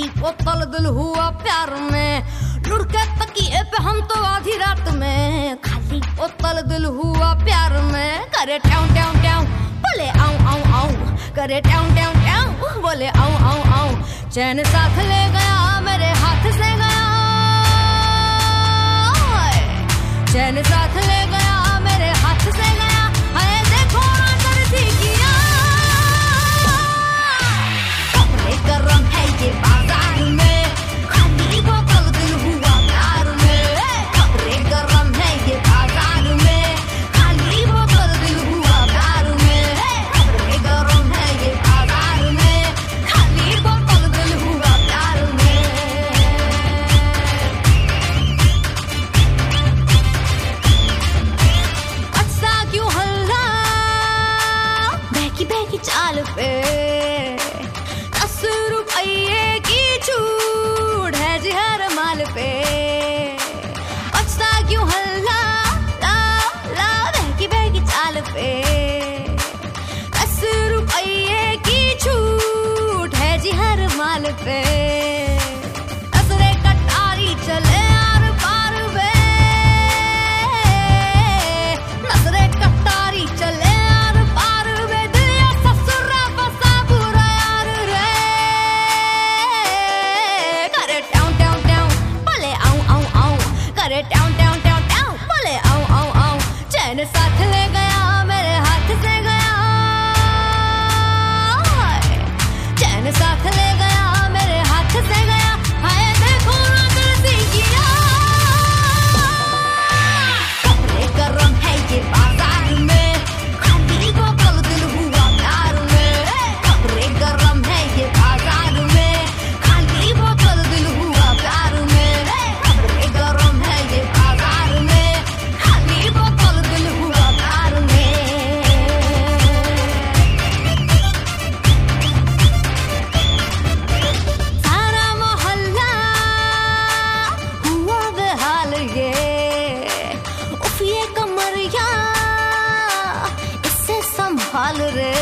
खाली बोतल दिल हुआ प्यार में, लुढ़के तकिए पे हम तो आधी रात में, खाली बोतल दिल हुआ प्यार में, करे ट्याऊ ट्याऊ ट्याऊ बोले आऊं आऊं आऊं, करे ट्याऊ ट्याऊ ट्याऊ बोले आऊं आऊं आऊं, चैन साथ ले गया मेरे हाथ से गया, चैन साथ ले गया मेरे हाथ से गया, हाय देखो ना डरती किया, कपड़े गरम है ये बाजार में, खाली बोतल दिल हुआ प्यार में, कपड़े गरम है ये बाजार में, खाली बोतल दिल हुआ प्यार में, कपड़े गरम है ये बाजार में, खाली बोतल दिल हुआ प्यार में। अच्छा क्यों हल्ला बहकी बहकी चाल पे, 10 रुपये की छूट है जी हर माल पे, अच्छा क्यों हल्ला ला ला बहकी बहकी चाल पे, 10 रुपये की छूट है जी हर माल पे, नजरे कटारी चले आर पार वे, नजरे कटारी चले आर पार वे, दिया ससुरा बसा बुरा यार रे, करे ट्याऊ ट्याऊ ट्याऊ बोले आऊं आऊं आऊं, करे ट्याऊ ट्याऊ ट्याऊ ट्याऊ बोले आऊं आऊं आऊं, चैन साथ ले गया मेरे हाथ से गया, चैन साथ ले गया मेरे हाथ से गया, हाय देखो ना डरती किया, कपड़े गरम है ये बाजार में, खाली बोतल दिल हुआ प्यार में, कपड़े गरम है ये बाजार में, खाली बोतल दिल हुआ प्यार में, कपड़े गरम है ये बाजार में, खाली बोतल दिल हुआ प्यार में। सारा मोहल्ला हुआ बेहाल ये, उफ ये कमरिया इससे संभाल रे,